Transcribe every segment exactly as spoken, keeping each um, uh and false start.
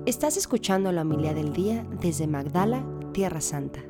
Estás escuchando la homilía del día desde Magdala, Tierra Santa.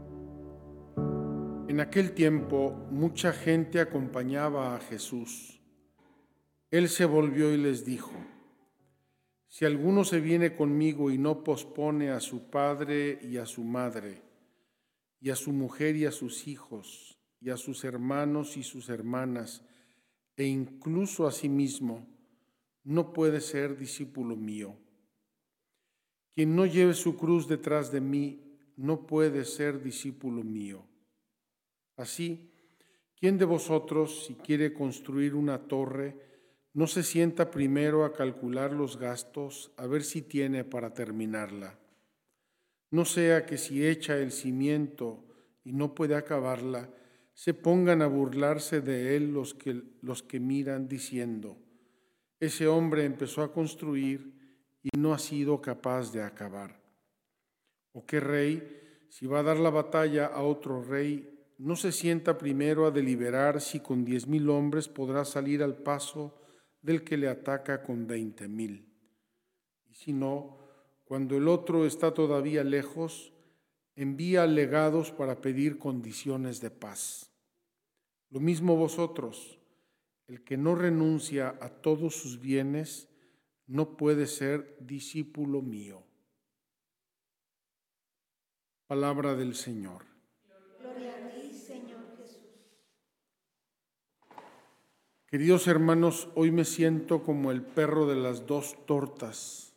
En aquel tiempo mucha gente acompañaba a Jesús. Él se volvió y les dijo: si alguno se viene conmigo y no pospone a su padre y a su madre, y a su mujer y a sus hijos, y a sus hermanos y sus hermanas, e incluso a sí mismo, no puede ser discípulo mío. Quien no lleve su cruz detrás de mí, no puede ser discípulo mío. Así, ¿quién de vosotros, si quiere construir una torre, no se sienta primero a calcular los gastos, a ver si tiene para terminarla? No sea que si echa el cimiento y no puede acabarla, se pongan a burlarse de él los que, los que miran, diciendo: ese hombre empezó a construir y no ha sido capaz de acabar. ¿O qué rey, si va a dar la batalla a otro rey, no se sienta primero a deliberar si con diez mil hombres podrá salir al paso del que le ataca con veinte mil? Y si no, cuando el otro está todavía lejos, envía legados para pedir condiciones de paz. Lo mismo vosotros, el que no renuncia a todos sus bienes, no puede ser discípulo mío. Palabra del Señor. Gloria a ti, Señor Jesús. Queridos hermanos, hoy me siento como el perro de las dos tortas,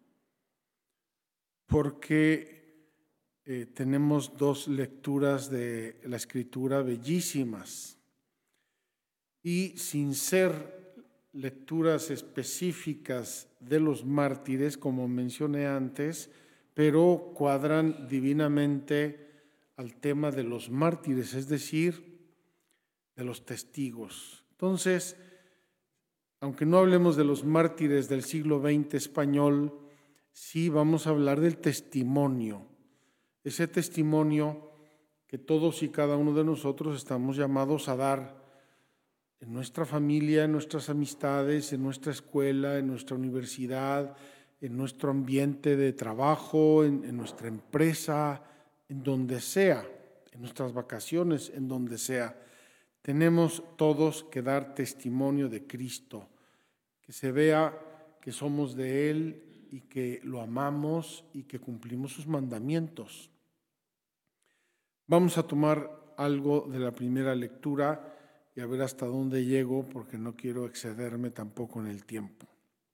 porque eh, tenemos dos lecturas de la Escritura bellísimas y sin ser lecturas específicas de los mártires, como mencioné antes, pero cuadran divinamente al tema de los mártires, es decir, de los testigos. Entonces, aunque no hablemos de los mártires del siglo veinte español, sí vamos a hablar del testimonio, ese testimonio que todos y cada uno de nosotros estamos llamados a dar en nuestra familia, en nuestras amistades, en nuestra escuela, en nuestra universidad, en nuestro ambiente de trabajo, en, en nuestra empresa, en donde sea, en nuestras vacaciones, en donde sea. Tenemos todos que dar testimonio de Cristo, que se vea que somos de Él y que lo amamos y que cumplimos sus mandamientos. Vamos a tomar algo de la primera lectura y a ver hasta dónde llego, porque no quiero excederme tampoco en el tiempo.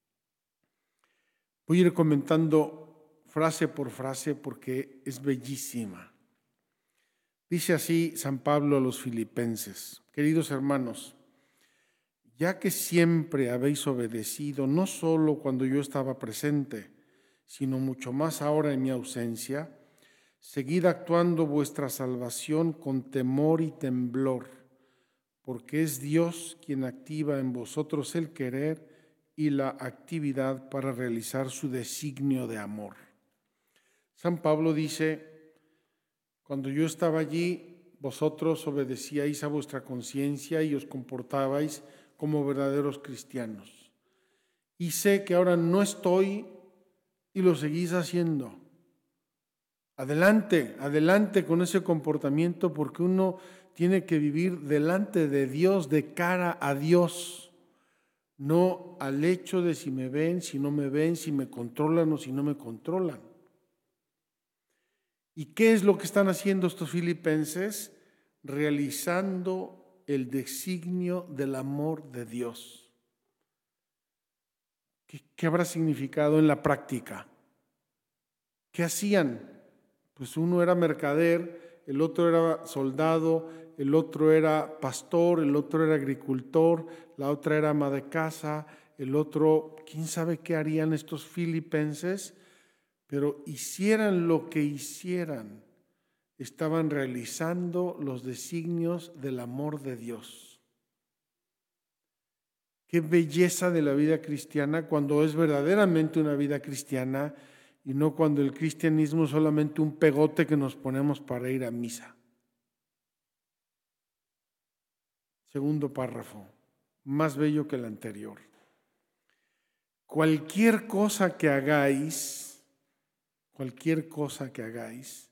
Voy a ir comentando frase por frase porque es bellísima. Dice así San Pablo a los filipenses: queridos hermanos, ya que siempre habéis obedecido, no solo cuando yo estaba presente, sino mucho más ahora en mi ausencia, seguid actuando vuestra salvación con temor y temblor, porque es Dios quien activa en vosotros el querer y la actividad para realizar su designio de amor. San Pablo dice: cuando yo estaba allí, vosotros obedecíais a vuestra conciencia y os comportabais como verdaderos cristianos. Y sé que ahora no estoy y lo seguís haciendo. Adelante, adelante con ese comportamiento, porque uno tiene que vivir delante de Dios, de cara a Dios, no al hecho de si me ven, si no me ven, si me controlan o si no me controlan. ¿Y qué es lo que están haciendo estos filipenses? Realizando el designio del amor de Dios. ¿Qué, qué habrá significado en la práctica? ¿Qué hacían? Pues uno era mercader, el otro era soldado, el otro era pastor, el otro era agricultor, la otra era ama de casa, el otro, quién sabe qué harían estos filipenses, pero hicieran lo que hicieran, estaban realizando los designios del amor de Dios. Qué belleza de la vida cristiana cuando es verdaderamente una vida cristiana, y no cuando el cristianismo es solamente un pegote que nos ponemos para ir a misa. Segundo párrafo, más bello que el anterior. Cualquier cosa que hagáis, cualquier cosa que hagáis,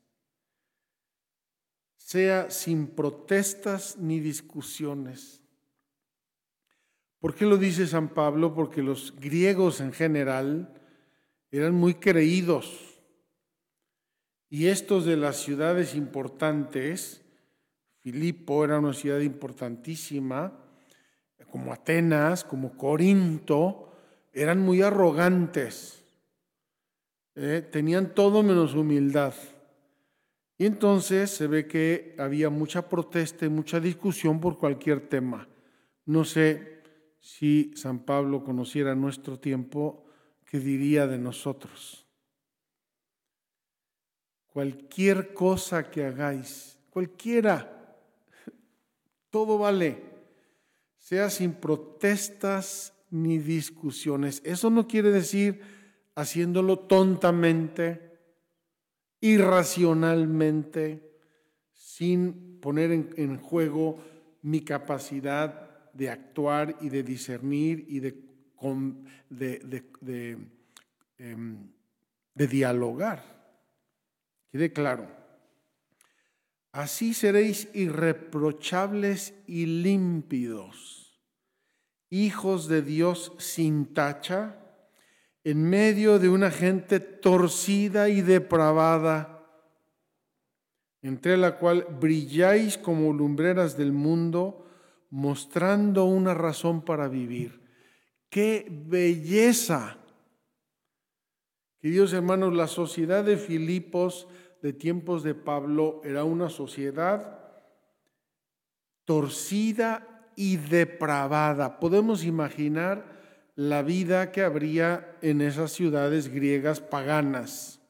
sea sin protestas ni discusiones. ¿Por qué lo dice San Pablo? Porque los griegos en general eran muy creídos, y estos de las ciudades importantes, Filipo era una ciudad importantísima, como Atenas, como Corinto, eran muy arrogantes, eh, tenían todo menos humildad. Y entonces se ve que había mucha protesta y mucha discusión por cualquier tema. No sé si San Pablo conociera nuestro tiempo, ¿qué diría de nosotros? Cualquier cosa que hagáis, cualquiera, todo vale, sea sin protestas ni discusiones. Eso no quiere decir haciéndolo tontamente, irracionalmente, sin poner en, en juego mi capacidad de actuar y de discernir y de, de, de, de, de, de dialogar. Quede claro. Así seréis irreprochables y límpidos, hijos de Dios sin tacha, en medio de una gente torcida y depravada, entre la cual brilláis como lumbreras del mundo, mostrando una razón para vivir. ¡Qué belleza! Queridos hermanos, la sociedad de Filipos de tiempos de Pablo era una sociedad torcida y depravada. Podemos imaginar la vida que habría en esas ciudades griegas paganas.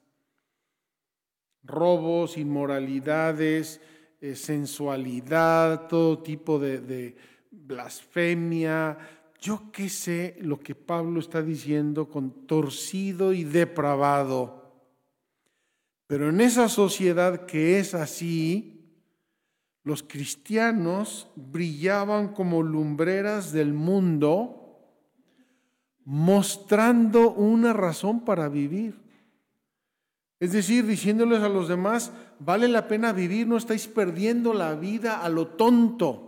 Robos, inmoralidades, eh, sensualidad, todo tipo de, de blasfemia. Yo qué sé lo que Pablo está diciendo con torcido y depravado. Pero en esa sociedad que es así, los cristianos brillaban como lumbreras del mundo, mostrando una razón para vivir. Es decir, diciéndoles a los demás, vale la pena vivir, no estáis perdiendo la vida a lo tonto.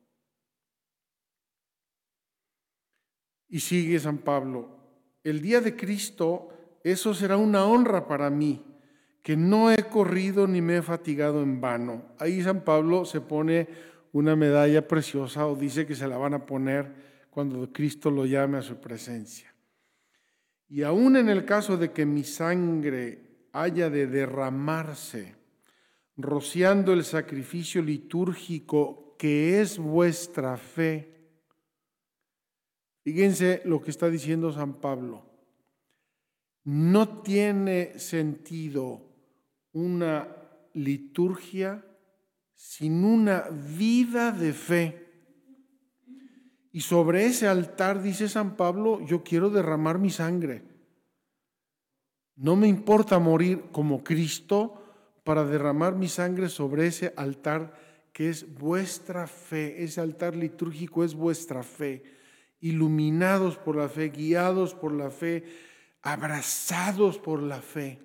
Y sigue San Pablo, el día de Cristo, eso será una honra para mí, que no he corrido ni me he fatigado en vano. Ahí San Pablo se pone una medalla preciosa, o dice que se la van a poner cuando Cristo lo llame a su presencia. Y aún en el caso de que mi sangre haya de derramarse, rociando el sacrificio litúrgico que es vuestra fe. Fíjense lo que está diciendo San Pablo. No tiene sentido una liturgia sin una vida de fe. Y sobre ese altar, dice San Pablo, yo quiero derramar mi sangre. No me importa morir como Cristo para derramar mi sangre sobre ese altar que es vuestra fe. Ese altar litúrgico es vuestra fe. Iluminados por la fe, guiados por la fe, abrazados por la fe.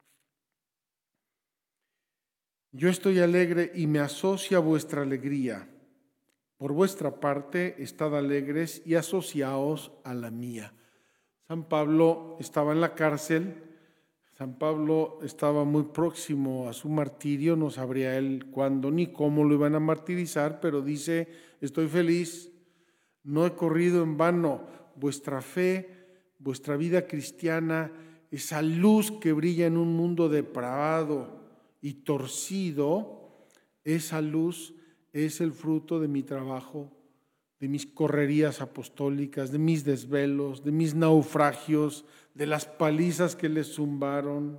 Yo estoy alegre y me asocio a vuestra alegría. Por vuestra parte, estad alegres y asociaos a la mía. San Pablo estaba en la cárcel. San Pablo estaba muy próximo a su martirio. No sabría él cuándo ni cómo lo iban a martirizar, pero dice, estoy feliz, no he corrido en vano. Vuestra fe, vuestra vida cristiana, esa luz que brilla en un mundo depravado y torcido, esa luz es el fruto de mi trabajo, de mis correrías apostólicas, de mis desvelos, de mis naufragios, de las palizas que les zumbaron.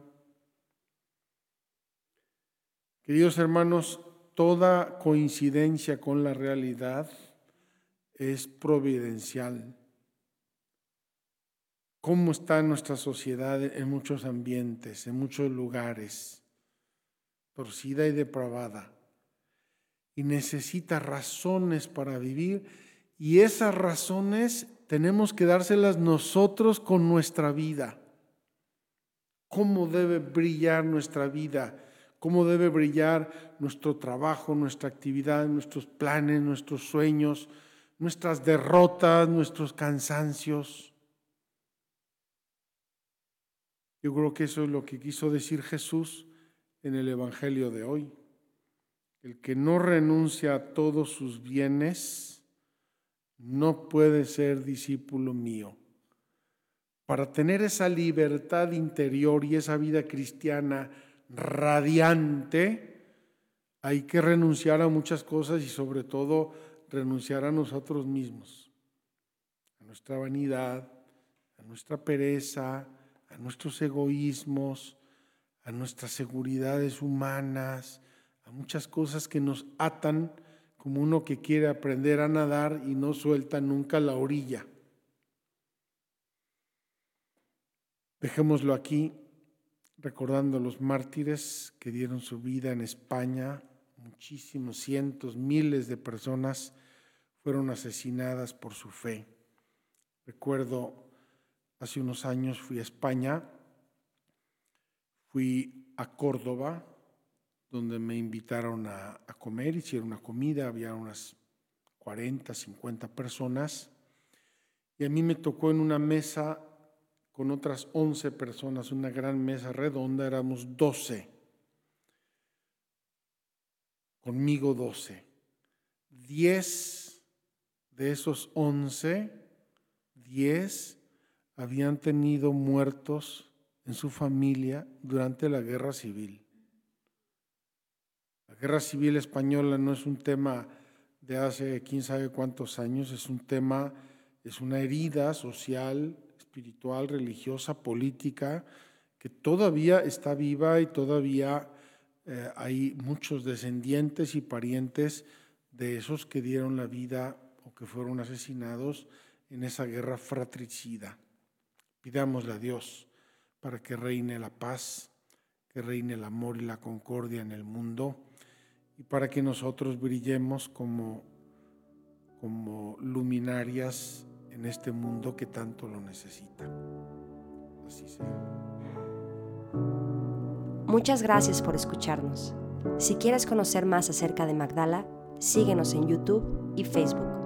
Queridos hermanos, toda coincidencia con la realidad es providencial. ¿Cómo está nuestra sociedad en muchos ambientes, en muchos lugares? Torcida y depravada, y necesita razones para vivir, y esas razones tenemos que dárselas nosotros con nuestra vida, cómo debe brillar nuestra vida, cómo debe brillar nuestro trabajo, nuestra actividad, nuestros planes, nuestros sueños, nuestras derrotas, nuestros cansancios. Yo creo que eso es lo que quiso decir Jesús en el Evangelio de hoy. El que no renuncia a todos sus bienes no puede ser discípulo mío. Para tener esa libertad interior y esa vida cristiana radiante, hay que renunciar a muchas cosas y sobre todo renunciar a nosotros mismos, a nuestra vanidad, a nuestra pereza, a nuestros egoísmos, a nuestras seguridades humanas, a muchas cosas que nos atan como uno que quiere aprender a nadar y no suelta nunca la orilla. Dejémoslo aquí, recordando a los mártires que dieron su vida en España. Muchísimos, cientos, miles de personas fueron asesinadas por su fe. Recuerdo, hace unos años fui a España, fui a Córdoba, donde me invitaron a, a comer, hicieron una comida, había unas cuarenta, cincuenta personas, y a mí me tocó en una mesa con otras once personas, una gran mesa redonda, éramos doce. Conmigo doce. Diez de esos once, diez habían tenido muertos en su familia durante la Guerra Civil. La Guerra Civil Española no es un tema de hace quién sabe cuántos años, es un tema, es una herida social, espiritual, religiosa, política, que todavía está viva y todavía eh, hay muchos descendientes y parientes de esos que dieron la vida o que fueron asesinados en esa guerra fratricida. Pidámosle a Dios para que reine la paz, que reine el amor y la concordia en el mundo y para que nosotros brillemos como, como luminarias en este mundo que tanto lo necesita. Así sea. Muchas gracias por escucharnos. Si quieres conocer más acerca de Magdala, síguenos en YouTube y Facebook.